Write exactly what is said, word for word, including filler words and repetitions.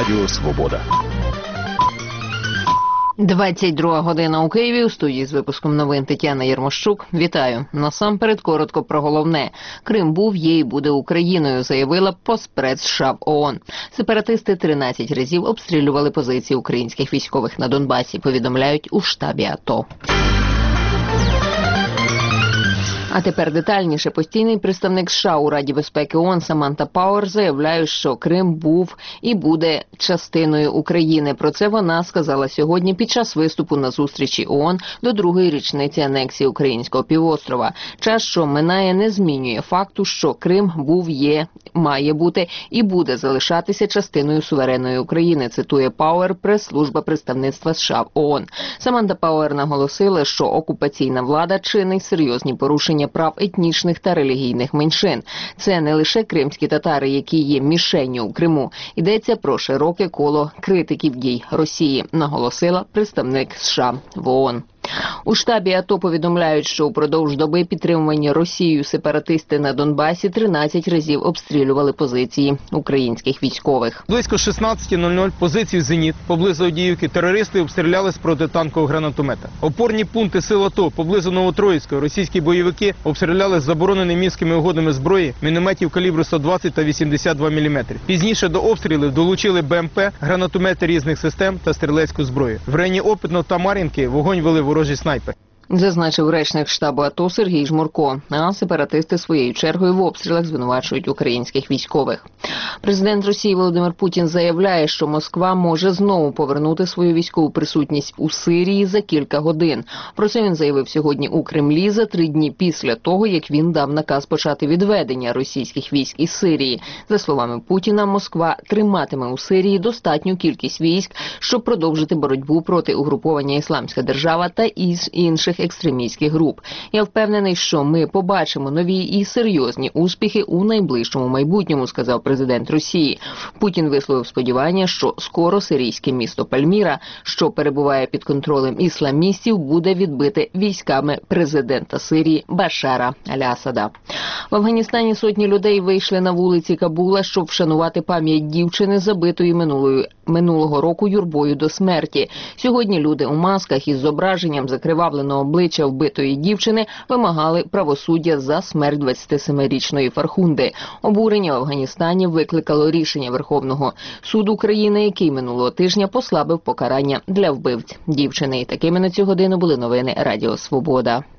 Радіо Свобода. двадцять друга година у Києві. У студії з випуском новин Тетяна Єрмощук. Вітаю. Насамперед коротко про головне. Крим був, є і буде Україною, заявила постпред США в ООН. Сепаратисти тринадцять разів обстрілювали позиції українських військових на Донбасі, повідомляють у штабі АТО. А тепер детальніше. Постійний представник США у Раді безпеки ООН Саманта Пауер заявляє, що Крим був і буде частиною України. Про це вона сказала сьогодні під час виступу на зустрічі ООН до другої річниці анексії українського півострова. Час, що минає, не змінює факту, що Крим був, є, має бути і буде залишатися частиною суверенної України, цитує Пауер, прес-служба представництва США в ООН. Саманта Пауер наголосила, що окупаційна влада чинить серйозні порушення прав етнічних та релігійних меншин. Це не лише кримські татари, які є мішенню у Криму. Йдеться про широке коло критиків дій Росії, наголосила представник США в ООН. У штабі АТО повідомляють, що упродовж доби підтримувані Росією сепаратисти на Донбасі тринадцять разів обстрілювали позиції українських військових. Близько шістнадцята нуль нуль позицію «Зеніт» поблизу Авдіївки терористи обстріляли з протитанкового гранатомета. Опорні пункти сил АТО поблизу Новотроїцького російські бойовики обстріляли з забороненими мінськими угодами зброї мінометів калібру сто двадцять та вісімдесят два міліметри. Пізніше до обстрілів долучили БМП, гранатомети різних систем та стрілецьку зброю. В районі Опитного та Мар'їнки вогонь вели ворожі снайпери. Зазначив речник штабу АТО Сергій Жмурко, а сепаратисти своєю чергою в обстрілах звинувачують українських військових. Президент Росії Володимир Путін заявляє, що Москва може знову повернути свою військову присутність у Сирії за кілька годин. Про це він заявив сьогодні у Кремлі за три дні після того, як він дав наказ почати відведення російських військ із Сирії. За словами Путіна, Москва триматиме у Сирії достатню кількість військ, щоб продовжити боротьбу проти угруповання «Ісламська держава» та із інших екстремістських груп. Я впевнений, що ми побачимо нові і серйозні успіхи у найближчому майбутньому, сказав президент Росії. Путін висловив сподівання, що скоро сирійське місто Пальміра, що перебуває під контролем ісламістів, буде відбите військами президента Сирії Башара аль-Асада. В Афганістані сотні людей вийшли на вулиці Кабула, щоб вшанувати пам'ять дівчини, забитої минулої минулого року юрбою до смерті. Сьогодні люди у масках із зображенням закривавленого обличчя вбитої дівчини вимагали правосуддя за смерть двадцятисемирічної Фархунди. Обурення в Афганістані викликало рішення Верховного суду країни, який минулого тижня послабив покарання для вбивць дівчини. І такими на цю годину були новини Радіо Свобода.